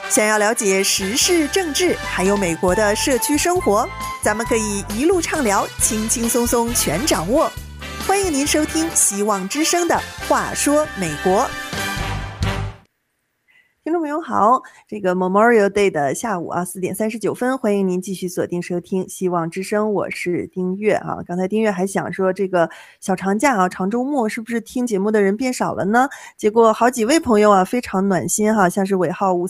想要了解时事政治，还有美国的社区生活，咱们可以一路畅聊，轻轻松松全掌握。欢迎您收听希望之声的话说美国。听众朋友好，这个 Memorial Day 的下午4点39分，欢迎您继续锁定收听希望之声，我是丁月啊。刚才丁月还想说这个小长假长周末是不是听节目的人变少了呢？结果好几位朋友非常暖心像是尾号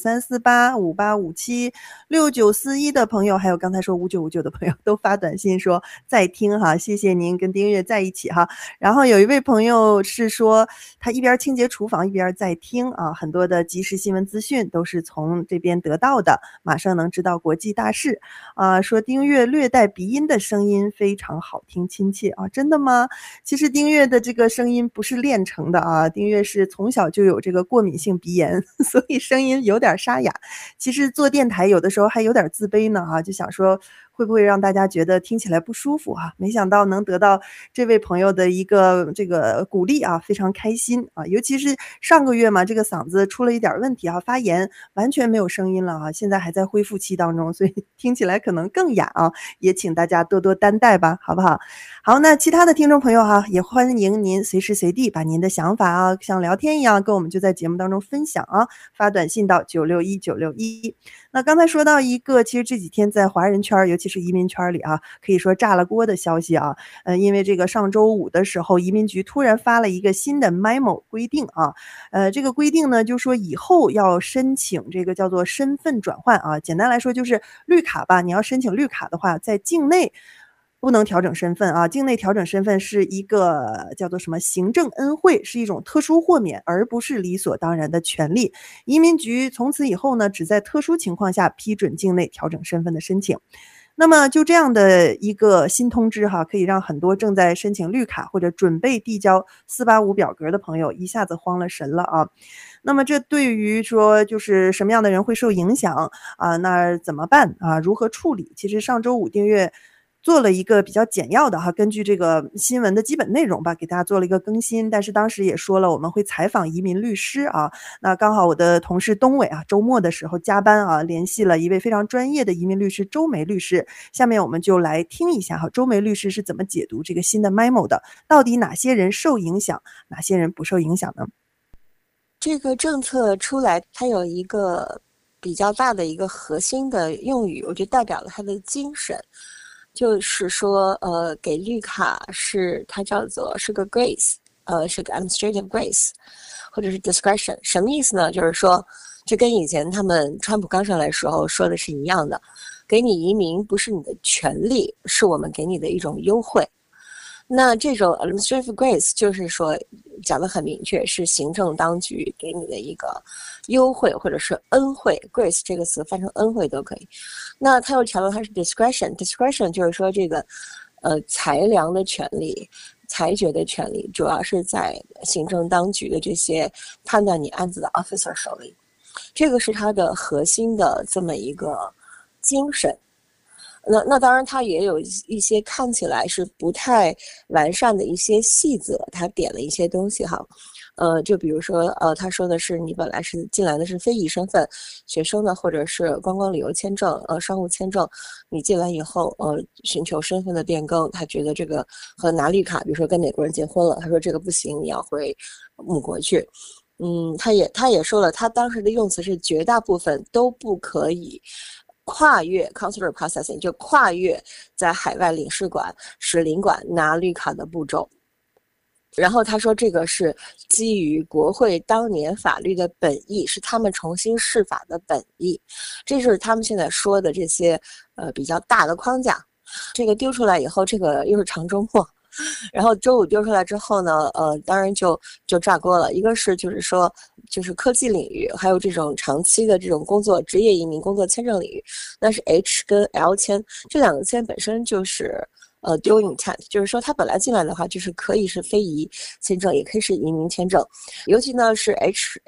5348、5857、6941的朋友，还有刚才说5959的朋友都发短信说在听谢谢您跟丁月在一起然后有一位朋友是说他一边清洁厨房一边在听很多的即时新闻资讯都是从这边得到的，马上能知道国际大事说丁月略带鼻音的声音非常好听亲切真的吗？其实丁月的这个声音不是练成的丁月是从小就有这个过敏性鼻炎，所以声音有点沙哑。其实做电台有的时候还有点自卑呢就想说会不会让大家觉得听起来不舒服没想到能得到这位朋友的一个这个鼓励非常开心尤其是上个月嘛，这个嗓子出了一点问题发炎完全没有声音了现在还在恢复期当中，所以听起来可能更哑也请大家多多担待吧，好不好？好，那其他的听众朋友也欢迎您随时随地把您的想法像聊天一样跟我们就在节目当中分享发短信到961961。那刚才说到一个其实这几天在华人圈尤其是移民圈里可以说炸了锅的消息因为这个上周五的时候移民局突然发了一个新的 memo 规定这个规定呢就说以后要申请这个叫做身份转换简单来说就是绿卡吧，你要申请绿卡的话在境内不能调整身份境内调整身份是一个叫做什么行政恩惠，是一种特殊豁免，而不是理所当然的权利。移民局从此以后呢，只在特殊情况下批准境内调整身份的申请。那么就这样的一个新通知可以让很多正在申请绿卡或者准备递交485表格的朋友一下子慌了神了那么这对于说就是什么样的人会受影响那怎么办如何处理？其实上周五丁月做了一个比较简要的根据这个新闻的基本内容吧，给大家做了一个更新。但是当时也说了我们会采访移民律师那刚好我的同事东伟周末的时候加班联系了一位非常专业的移民律师周梅律师。下面我们就来听一下周梅律师是怎么解读这个新的 memo 的，到底哪些人受影响，哪些人不受影响呢？ 这个政策出来它有一个比较大的一个核心的用语，我觉得代表了它的精神，就是说给绿卡它叫做是个 grace， 是个 administrative grace 或者是 discretion。 什么意思呢？就是说这跟以前他们川普刚上来时候说的是一样的，给你移民不是你的权利，是我们给你的一种优惠。那这种 administrative grace 就是说讲得很明确，是行政当局给你的一个优惠或者是恩惠， grace 这个词翻成恩惠都可以。那他又强调它是 discretion 就是说这个裁量的权利，裁决的权利主要是在行政当局的这些判断你案子的 officer 手里，这个是它的核心的这么一个精神。那当然它也有一些看起来是不太完善的一些细则，他点了一些东西就比如说他说的是你本来是进来的是非裔身份，学生呢或者是观光旅游签证商务签证，你进来以后寻求身份的变更，他觉得这个和拿绿卡，比如说跟美国人结婚了，他说这个不行，你要回母国去。他也说了，他当时的用词是绝大部分都不可以跨越 consular processing， 就跨越在海外领事馆、使领馆拿绿卡的步骤。然后他说这个是基于国会当年法律的本意，是他们重新释法的本意，这是他们现在说的这些比较大的框架。这个丢出来以后，这个又是长周末，然后周五丢出来之后呢当然就炸锅了。一个是就是说就是科技领域，还有这种长期的这种工作职业移民工作签证领域，那是 H 跟 L 签，这两个签本身就是dual intent， 就是说他本来进来的话就是可以是非移签证，也可以是移民签证。尤其呢是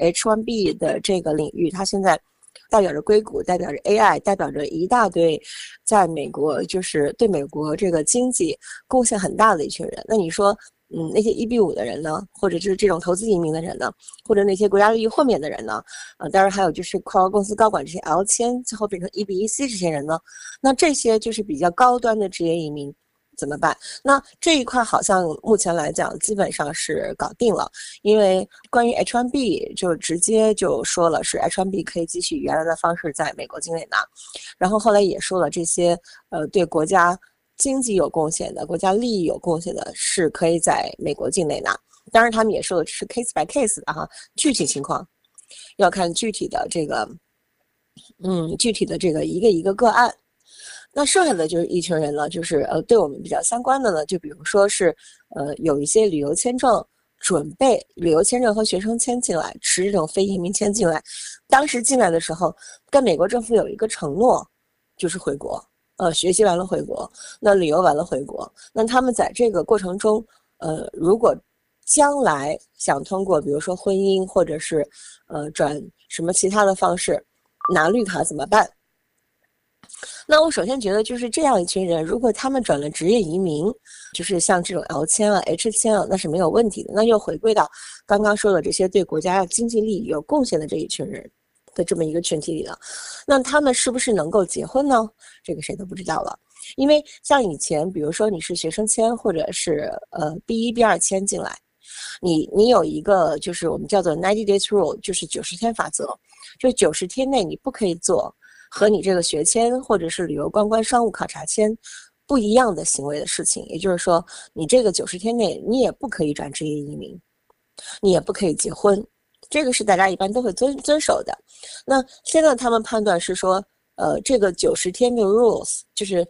H1B 的这个领域，它现在代表着硅谷，代表着 AI， 代表着一大堆在美国就是对美国这个经济贡献很大的一群人。那你说那些1比5的人呢，或者就是这种投资移民的人呢，或者那些国家利益豁免的人呢，当然还有就是跨国公司高管这些 L 签最后变成1B1C 这些人呢，那这些就是比较高端的职业移民怎么办？那这一块好像目前来讲基本上是搞定了，因为关于 H1B 就直接就说了是 H1B 可以继续原来的方式在美国境内拿，然后后来也说了这些对国家经济有贡献的、国家利益有贡献的是可以在美国境内拿。当然他们也说的是 case by case 的哈，具体情况要看具体的这个一个一个个案。那剩下的就是一群人呢，就是对我们比较相关的呢，就比如说是有一些旅游签证准备旅游签证和学生签进来，持这种非移民签进来，当时进来的时候跟美国政府有一个承诺，就是回国，学习完了回国，那旅游完了回国，那他们在这个过程中，如果将来想通过比如说婚姻或者是转什么其他的方式拿绿卡怎么办？那我首先觉得就是这样一群人，如果他们转了职业移民，就是像这种 L 签啊、H 签啊，那是没有问题的。那又回归到刚刚说的这些对国家经济利益有贡献的这一群人的这么一个群体里了。那他们是不是能够结婚呢？这个谁都不知道了。因为像以前，比如说你是学生签或者是B1、B2签进来，你有一个就是我们叫做 90 days rule， 就是90天法则，就90天内你不可以做和你这个学签或者是旅游观光商务考察签不一样的行为的事情。也就是说，你这个90天内你也不可以转职业移民，你也不可以结婚，这个是大家一般都会遵守的。那现在他们判断是说，这个90天的 rules 就是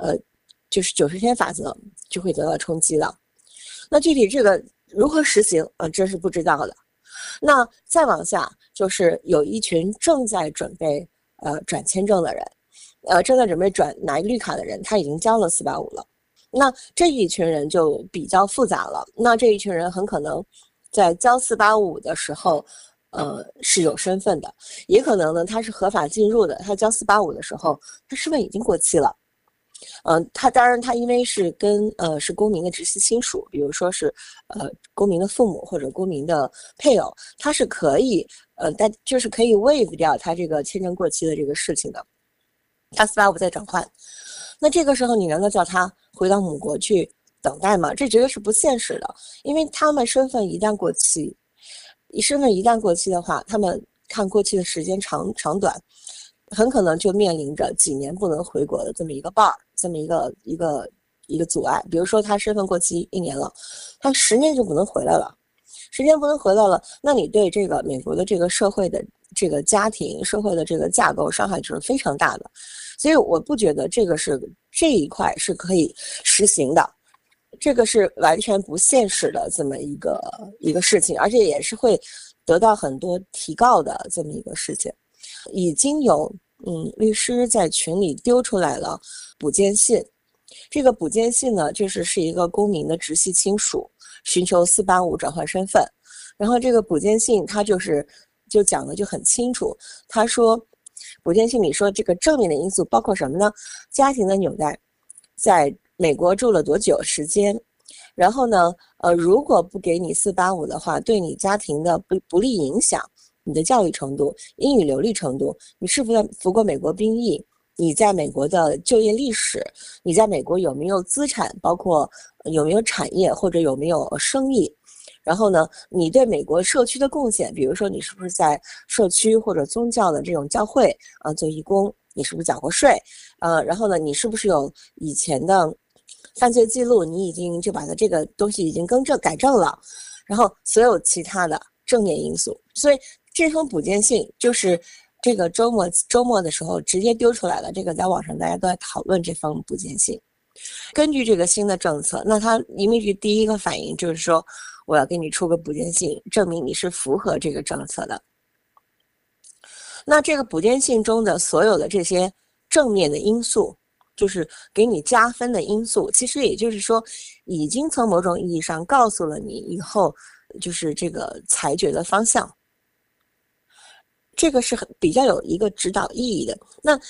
90天法则就会得到冲击了。那具体这个如何实行，这是不知道的。那再往下就是有一群正在准备转签证的人，正在准备拿绿卡的人，他已经交了485了。那这一群人就比较复杂了。那这一群人很可能在交485的时候，是有身份的，也可能呢他是合法进入的，他交485的时候，他身份已经过期了。他当然他因为是是公民的直系亲属，比如说是公民的父母或者公民的配偶，他是可以但就是可以 waive 掉他这个签证过期的这个事情的，他485再转换。那这个时候你难道叫他回到母国去等待吗？这绝对是不现实的，因为他们身份一旦过期，的话，他们看过期的时间长短，很可能就面临着几年不能回国的这么一个 bar， 这么一个阻碍。比如说他身份过期1年了，他10年就不能回来了，10年不能回来了，那你对这个美国的这个社会的这个家庭社会的这个架构伤害就是非常大的。所以我不觉得这一块是可以实行的，这个是完全不现实的这么一个事情，而且也是会得到很多提告的这么一个事情。已经有律师在群里丢出来了补件信，这个补件信呢，是一个公民的直系亲属寻求485转换身份，然后这个补件信他就讲的就很清楚，他说补件信里说这个正面的因素包括什么呢？家庭的纽带，在美国住了多久时间，然后呢如果不给你485的话，对你家庭的不利影响，你的教育程度、英语流利程度，你是否服过美国兵役，你在美国的就业历史，你在美国有没有资产，包括有没有产业或者有没有生意，然后呢你对美国社区的贡献，比如说你是不是在社区或者宗教的这种教会做义工，你是不是缴过税，然后呢你是不是有以前的犯罪记录，你已经就把它这个东西已经改正了，然后所有其他的正面因素。所以这封补件信就是这个周末的时候直接丢出来了，这个在网上大家都在讨论这封补件信。根据这个新的政策，那他移民局第一个反应就是说，我要给你出个补件信，证明你是符合这个政策的。那这个补件信中的所有的这些正面的因素，就是给你加分的因素，其实也就是说，已经从某种意义上告诉了你以后就是这个裁决的方向。这个是比较有一个指导意义的。那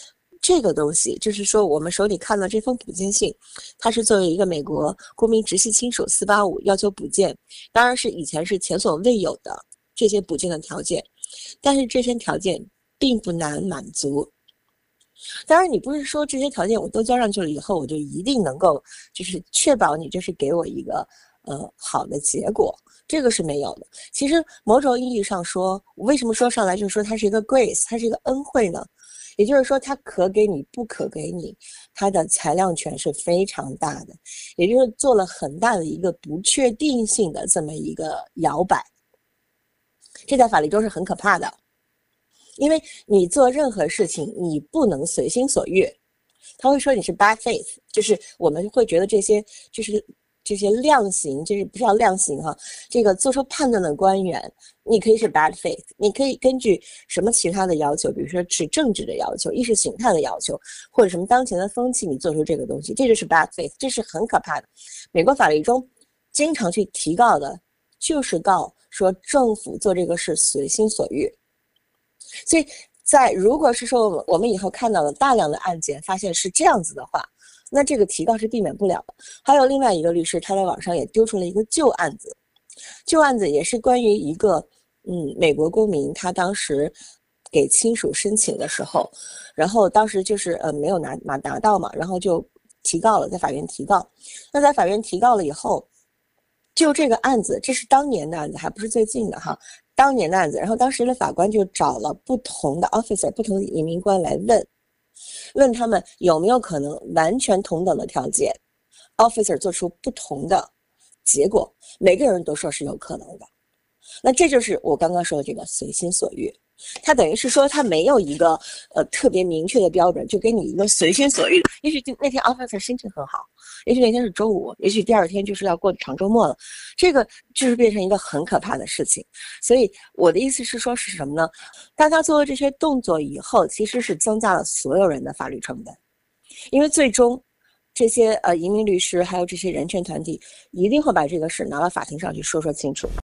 这个东西，就是说我们手里看到这封补件信，它是作为一个美国公民直系亲属485要求补件，当然是以前是前所未有的这些补件的条件，但是这些条件并不难满足。当然你不是说这些条件我都交上去了以后，我就一定能够就是确保你就是给我一个好的结果，这个是没有的。其实某种意义上说，我为什么说上来就是说它是一个 grace， 它是一个恩惠呢？也就是说它可给你不可给你，它的裁量权是非常大的，也就是做了很大的一个不确定性的这么一个摇摆，这在法律中是很可怕的。因为你做任何事情你不能随心所欲，他会说你是 bad faith， 就是我们会觉得这些量刑，就是不是要量刑哈，这个做出判断的官员，你可以是 bad faith， 你可以根据什么其他的要求，比如说是政治的要求、意识形态的要求，或者什么当前的风气，你做出这个东西，这就是 bad faith， 这是很可怕的。美国法律中经常去提告的就是告说政府做这个事随心所欲。所以如果是说我们以后看到了大量的案件发现是这样子的话，那这个提告是避免不了的。还有另外一个律师，他在网上也丢出了一个旧案子也是关于一个美国公民，他当时给亲属申请的时候，然后当时就是没有拿到嘛，然后就提告了，在法院提告。那在法院提告了以后，就这个案子，这是当年的案子，还不是最近的哈，当年的案子。然后当时的法官就找了不同的 officer， 不同的移民官来问他们有没有可能完全同等的条件 ，officer 做出不同的结果，每个人都说是有可能的。那这就是我刚刚说的这个随心所欲。他等于是说他没有一个特别明确的标准，就给你一个随心所欲。也许那天 officer 心情很好，也许那天是周五，也许第二天就是要过长周末了，这个就是变成一个很可怕的事情。所以我的意思是说是什么呢？当他做了这些动作以后，其实是增加了所有人的法律成本，因为最终这些移民律师还有这些人权团体一定会把这个事拿到法庭上去说清楚。